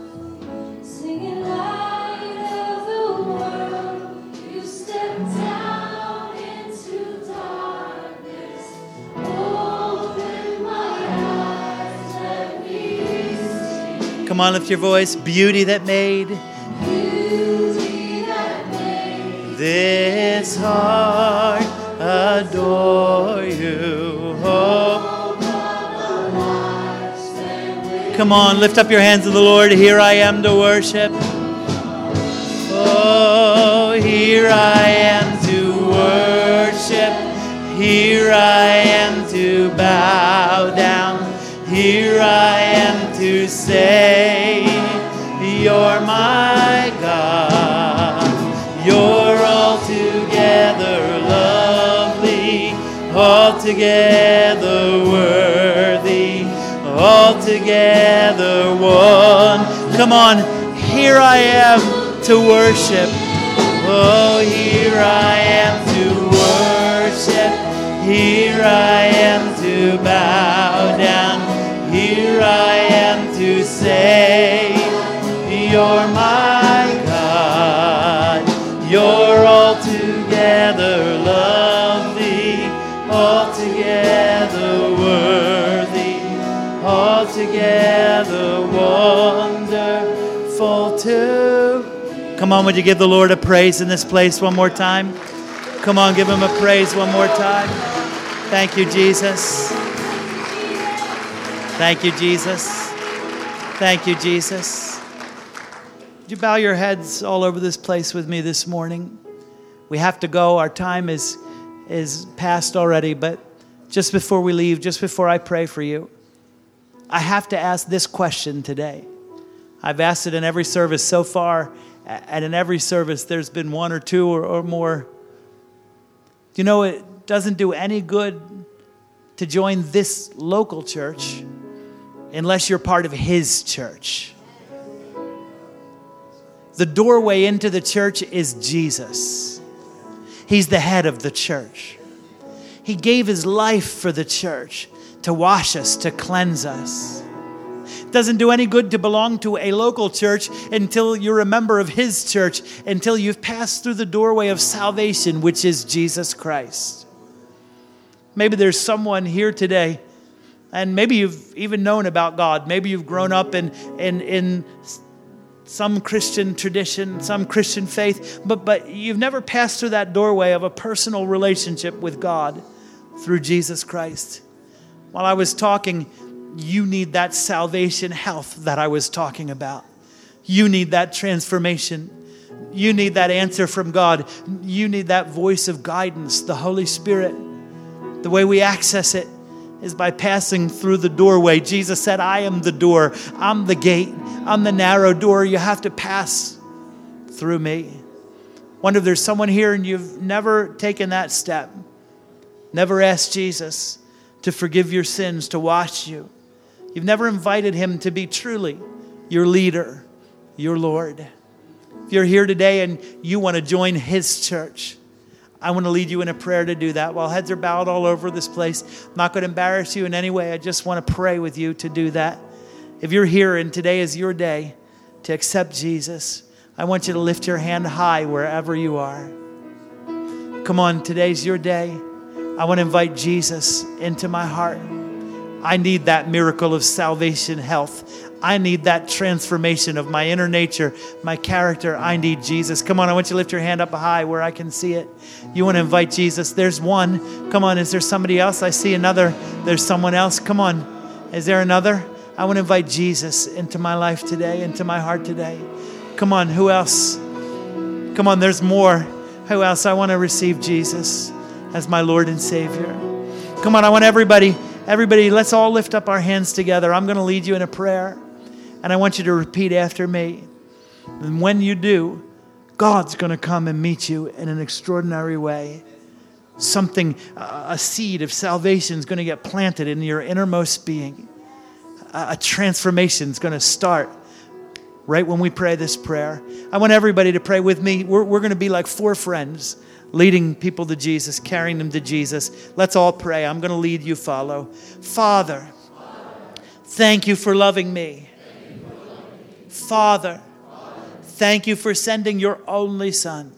Come on, lift your voice. Beauty that made this heart adore you. Oh. Come on, lift up your hands to the Lord. Here I am to worship. Oh, here I am to worship. Here I am to bow down. Here I am to say, you're my God. You're altogether lovely, altogether worthy, altogether one. Come on, here I am to worship. Oh, here I am to worship. Here I am to bow down. Here I am to say, you're my God. You're altogether lovely, altogether worthy, altogether wonderful too. Come on, would you give the Lord a praise in this place one more time? Come on, give him a praise one more time. Thank you, Jesus. Thank you, Jesus. Thank you, Jesus. Would you bow your heads all over this place with me this morning? We have to go. Our time is past already, but just before we leave, just before I pray for you, I have to ask this question today. I've asked it in every service so far, and in every service there's been one or two or more. You know, it doesn't do any good to join this local church unless you're part of his church. The doorway into the church is Jesus. He's the head of the church. He gave his life for the church to wash us, to cleanse us. It doesn't do any good to belong to a local church until you're a member of his church, until you've passed through the doorway of salvation, which is Jesus Christ. Maybe there's someone here today, and maybe you've even known about God. Maybe you've grown up in some Christian tradition, some Christian faith, but you've never passed through that doorway of a personal relationship with God through Jesus Christ. While I was talking, you need that salvation health that I was talking about. You need that transformation. You need that answer from God. You need that voice of guidance, the Holy Spirit. The way we access it is by passing through the doorway. Jesus said, I am the door. I'm the gate. I'm the narrow door. You have to pass through me. Wonder if there's someone here and you've never taken that step. Never asked Jesus to forgive your sins, to wash you. You've never invited him to be truly your leader, your Lord. If you're here today and you want to join his church, I want to lead you in a prayer to do that. While heads are bowed all over this place, I'm not going to embarrass you in any way. I just want to pray with you to do that. If you're here and today is your day to accept Jesus, I want you to lift your hand high wherever you are. Come on, today's your day. I want to invite Jesus into my heart. I need that miracle of salvation health. I need that transformation of my inner nature, my character. I need Jesus. Come on, I want you to lift your hand up high where I can see it. You want to invite Jesus. There's one. Come on, is there somebody else? I see another. There's someone else. Come on. Is there another? I want to invite Jesus into my life today, into my heart today. Come on, who else? Come on, there's more. Who else? I want to receive Jesus as my Lord and Savior. Come on, I want everybody, let's all lift up our hands together. I'm going to lead you in a prayer, and I want you to repeat after me. And when you do, God's going to come and meet you in an extraordinary way. A seed of salvation is going to get planted in your innermost being. A transformation is going to start right when we pray this prayer. I want everybody to pray with me. We're going to be like four friends, leading people to Jesus, carrying them to Jesus. Let's all pray. I'm going to lead, you follow. Father, thank you for loving me. Father, thank you for sending your only Son.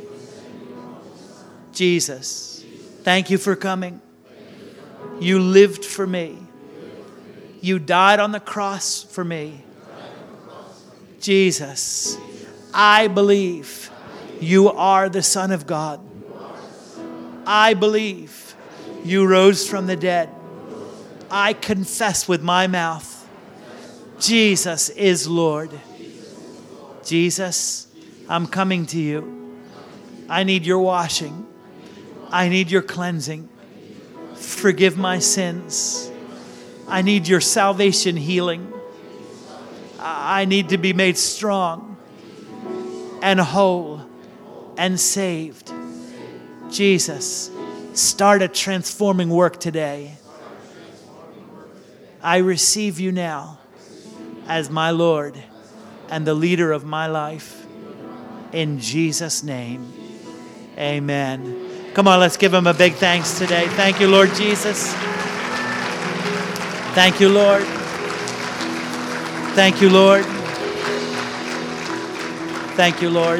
Jesus, thank you for coming. You lived for me. You died on the cross for me. Jesus, I believe you are the Son of God. I believe you rose from the dead. I confess with my mouth, Jesus is Lord. Jesus, I'm coming to you. I need your washing. I need your cleansing. Forgive my sins. I need your salvation healing. I need to be made strong and whole and saved. Jesus, start a transforming work today. I receive you now as my Lord and the leader of my life. In Jesus' name, amen. Come on, let's give him a big thanks today. Thank you, Lord Jesus. Thank you, Lord. Thank you, Lord. Thank you, Lord.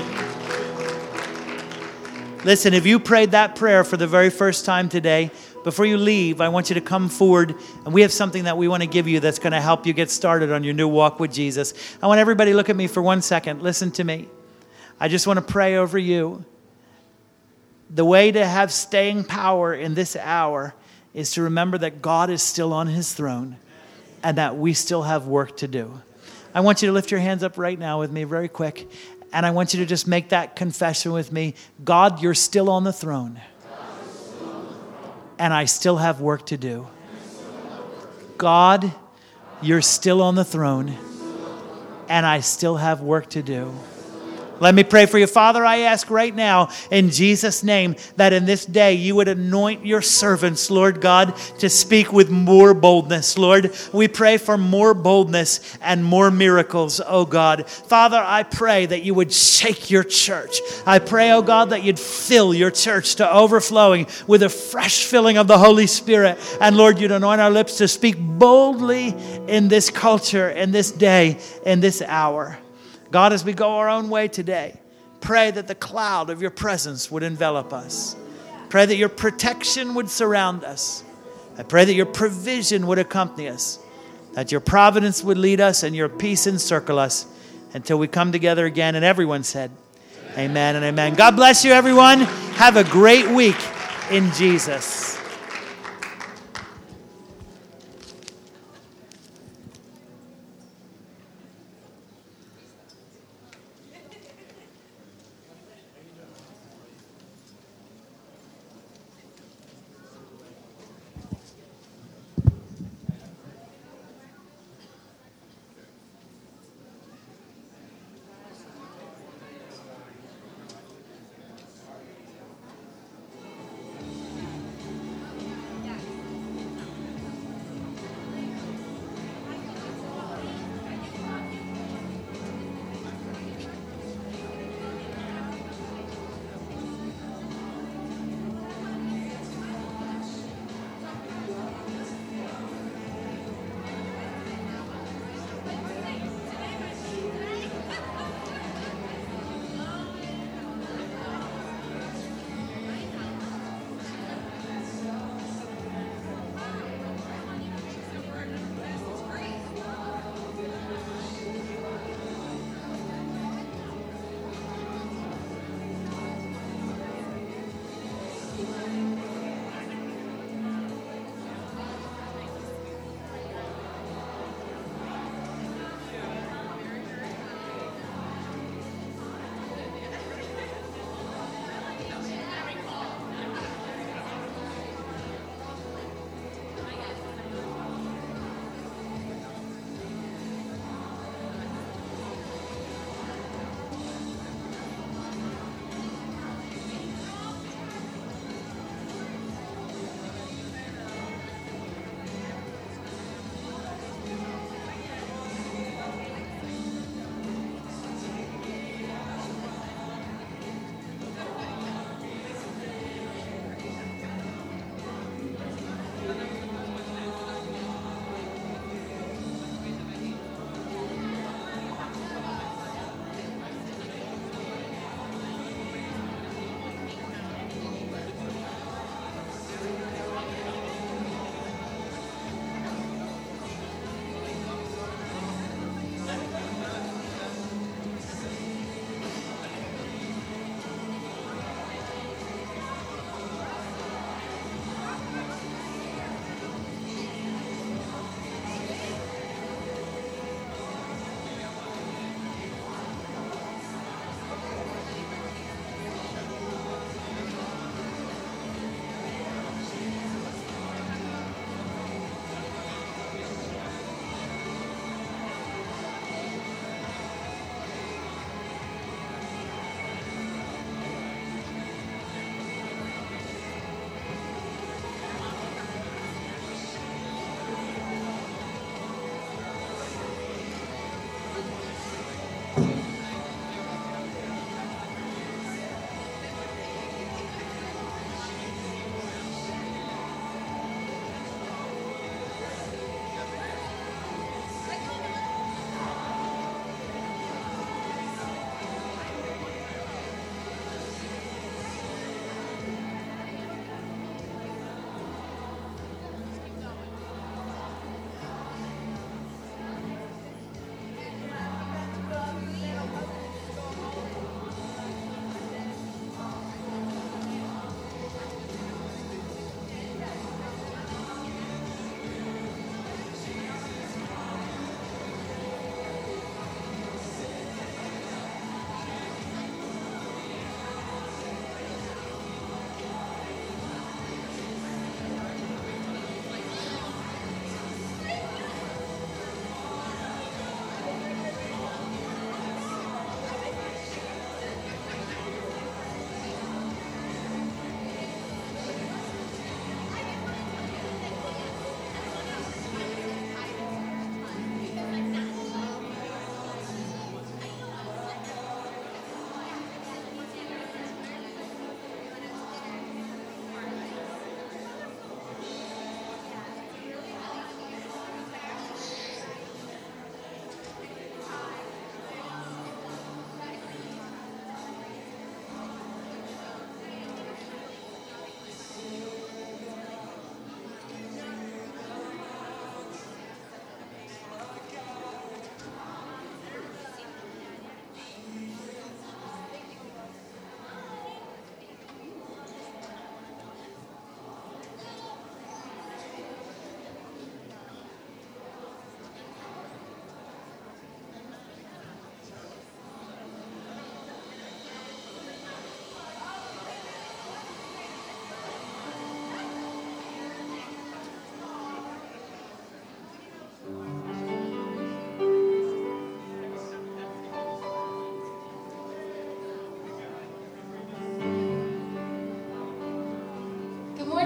Listen, if you prayed that prayer for the very first time today, before you leave, I want you to come forward, and we have something that we want to give you that's going to help you get started on your new walk with Jesus. I want everybody to look at me for 1 second. Listen to me. I just want to pray over you. The way to have staying power in this hour is to remember that God is still on his throne and that we still have work to do. I want you to lift your hands up right now with me very quick. And I want you to just make that confession with me. God, you're still on the throne. And I still have work to do. God, you're still on the throne. And I still have work to do. Let me pray for you. Father, I ask right now in Jesus' name that in this day you would anoint your servants, Lord God, to speak with more boldness, Lord. We pray for more boldness and more miracles, oh God. Father, I pray that you would shake your church. I pray, oh God, that you'd fill your church to overflowing with a fresh filling of the Holy Spirit. And Lord, you'd anoint our lips to speak boldly in this culture, in this day, in this hour. God, as we go our own way today, pray that the cloud of your presence would envelop us. Pray that your protection would surround us. I pray that your provision would accompany us, that your providence would lead us and your peace encircle us until we come together again. And everyone said, amen and amen. God bless you, everyone. Have a great week in Jesus.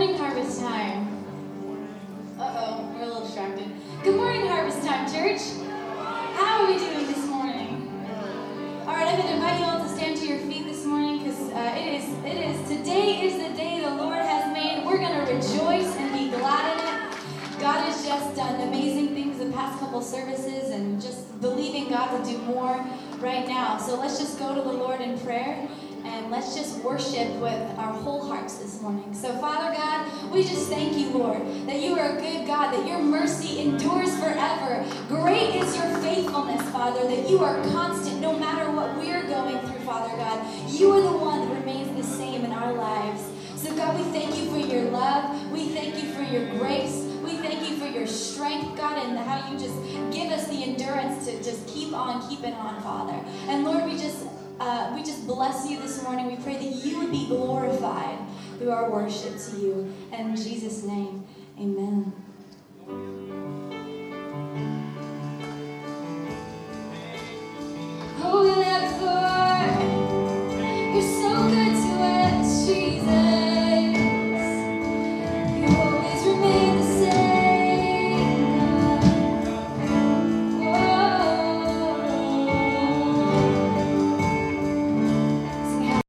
morning, Harvest Time. Uh-oh, we're a little distracted. Good morning, Harvest Time, church. How are we doing this morning? All right, I'm going to invite you all to stand to your feet this morning because today is the day the Lord has made. We're going to rejoice and be glad in it. God has just done amazing things the past couple services and just believing God to do more right now. So let's just go to the Lord in prayer. And let's just worship with our whole hearts this morning. So, Father God, we just thank you, Lord, that you are a good God, that your mercy endures forever. Great is your faithfulness, Father, that you are constant no matter what we're going through, Father God. You are the one that remains the same in our lives. So, God, we thank you for your love. We thank you for your grace. We thank you for your strength, God, and how you just give us the endurance to just keep on keeping on, Father. And, Lord, we just bless you this morning. We pray that you would be glorified through our worship to you. And in Jesus' name, amen.